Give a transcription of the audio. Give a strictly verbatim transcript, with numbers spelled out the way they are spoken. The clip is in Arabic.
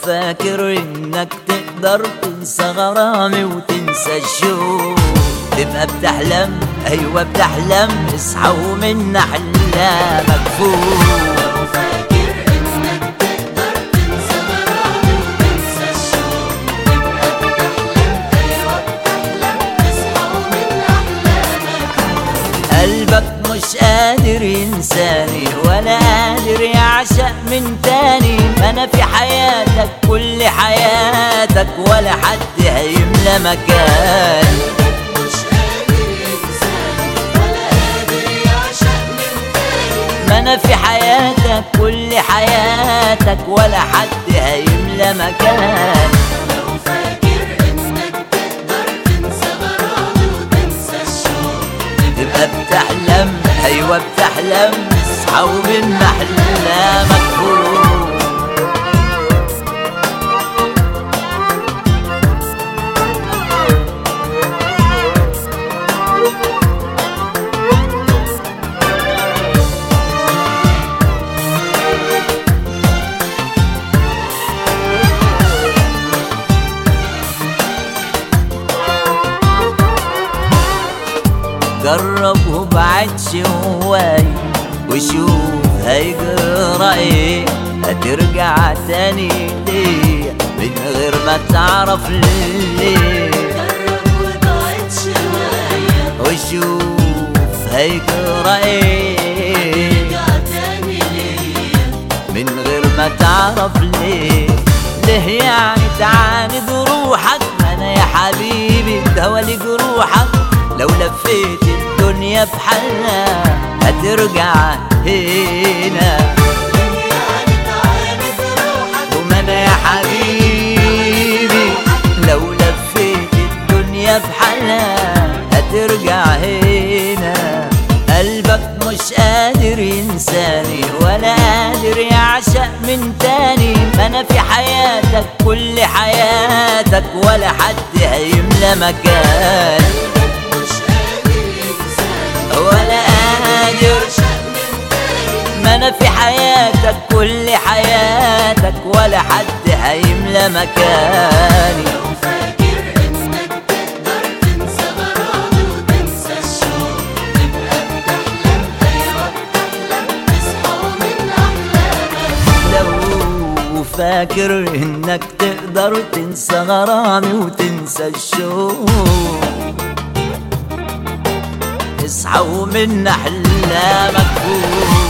فاكر انك تقدر تنسى غرامي وتنسى الشوق، تبقى بتحلم، ايوه بتحلم، اصحى ومن احلامك فوق. لو فاكر انك تقدر تنسى غرامي وتنسى الشوق، تبقى بتحلم، ايوه بتحلم، اصحى ومن احلامك فوق. قلبك مش قادر ينساني ولا قادر يعشق من تاني، ما انا في حياتك كل حياتك ولا حد هيملى مكاني. قلبك مش قادر ينساني ولا قادر يعشق من تاني، ما انا في حياتك كل حياتك ولا حد هيملى مكاني. لو فاكر انك تقدر تنسى غرامي وتنسى الشوق، تبقى بتحلم، ايوه بتحلم، اصحى ومن احلامك فوق. جرب وبعدش هواي وشوف هيجرى ايه، هترجع تاني ليه من غير ما تعرف ليه. جرب وبعد شوية وشوف هيجرى ايه، ارجع تاني ليا، من غير ما تعرف ليه. ليه يعني تعاند روحك، ما انا يا حبيبي دولي جروحك، لو لفيت الدنيا بحالها هترجع هنا. يعني تعاند روحك، وما انا يا حبيبي لو لفيت الدنيا بحالها هترجع هنا. قلبك مش قادر ينساني ولا قادر يعشق من تاني، ما انا في حياتك كل حياتك ولا حد هيملى مكاني. مش قادر ينساني ولا قادر يعشق من تاني، ما انا في حياتك كل حياتك ولا حد هيملى مكاني. لو فاكر انك تقدر تنسى غرامي وتنسى الشوق، تبقى بتحلم، ايوه بتحلم، اصحى ومن احلامك. لو فاكر انك تقدر تنسى غرامي وتنسى الشوق، اصحى ومن احلامك فوق.